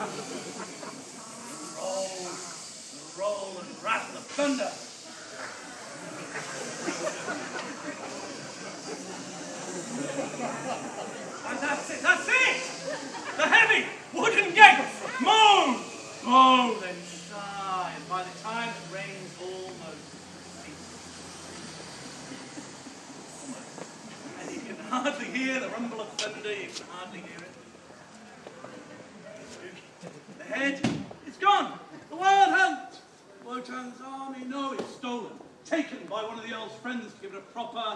Roll and rattle of thunder. And that's it! The heavy wooden gate moans, moans and sigh, and by the time it rains almost ceases. Almost. And you can hardly hear the rumble of thunder, you can hardly hear it. The head is gone. The wild hunt. Wotan's army, no, it's stolen. Taken by one of the Earl's friends to give it a proper